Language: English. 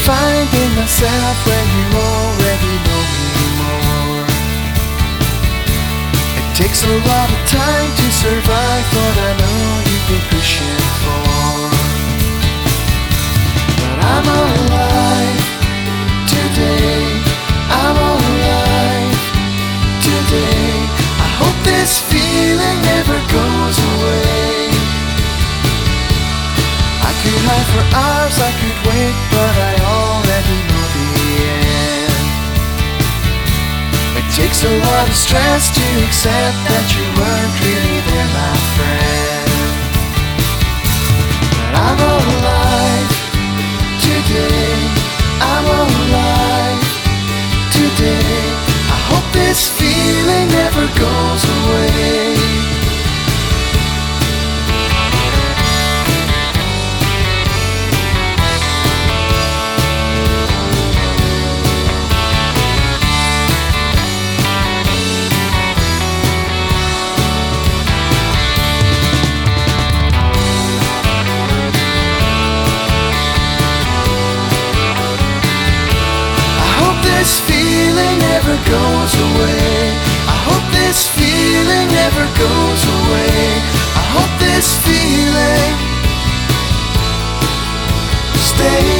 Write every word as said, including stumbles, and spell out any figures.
finding myself when you already know me more. It takes a lot of time to survive what I know you've been pushing for. But I'm alive today, I'm alive today. I hope this feeling never goes away. I could hide for hours, I could wait, but I already know the end. It takes a lot of stress to accept that you weren't really there, my friend. But I'm alive today, I'm alive today. I hope this feeling never goes away. This feeling never goes away. I hope this feeling never goes away. I hope this feeling stays.